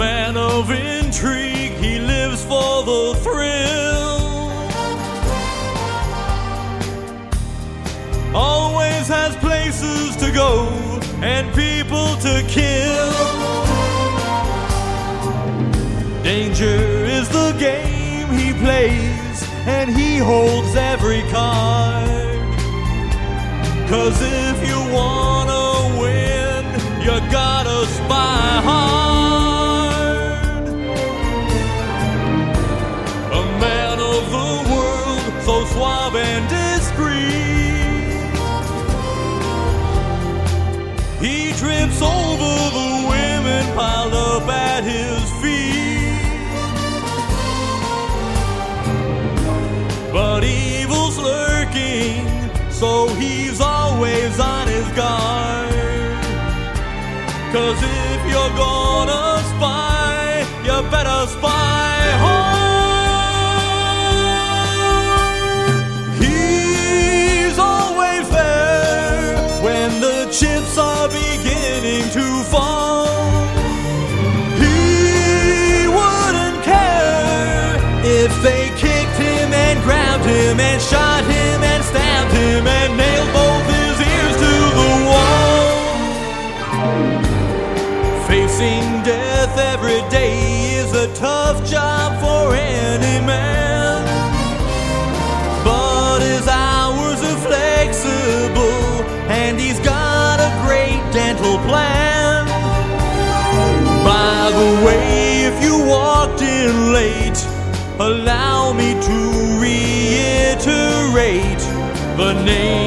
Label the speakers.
Speaker 1: man of intrigue, he lives for the thrill. Always has places to go and people to kill. Danger is the game he plays, and he holds every card. 'Cause if you wanna win, you gotta spy hard. A man of the world, so suave and discreet, he trips over the women piled up at his feet. But evil's lurking, so he's always on his guard. 'Cause if you're gonna spy, you better spy hard. He's always there when the chips are beginning to fall. He wouldn't care if they kicked him and grabbed him and shot him and stabbed him and nailed both his ears to the wall. Facing death every day is a tough job for any man, but his hours are flexible and he's got a great dental plan. By the way, if you walked in late, allow me to reiterate the name